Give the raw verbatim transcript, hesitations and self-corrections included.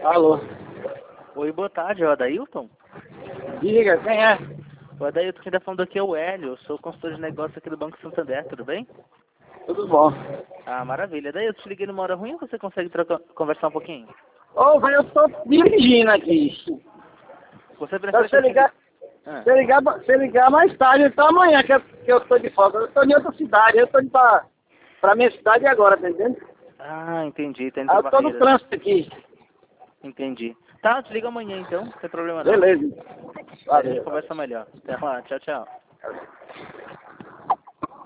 Alô. Oi, boa tarde, é o Adailton? Diga, quem é? O Adailton, quem tá falando aqui é o Hélio, eu sou consultor de negócio aqui do Banco Santander, tudo bem? Tudo bom. Ah, maravilha. Daí eu te liguei numa hora ruim ou você consegue trocar, conversar um pouquinho? Ô, velho, eu tô dirigindo aqui. Você Então, prefere se eu que eu te ligar, ligue? Ah, se eu ligar, se eu ligar mais tarde, então amanhã que eu, que eu tô de folga. Eu tô em outra cidade, eu tô indo pra, pra minha cidade agora, tá entendendo? ah, entendi, tá indo Aí pra eu tô no Barreiras. trânsito aqui. Entendi. Tá, eu te ligo amanhã então, sem problema não. Beleza. Daí a gente Valeu. conversa melhor. Até lá, tchau, tchau.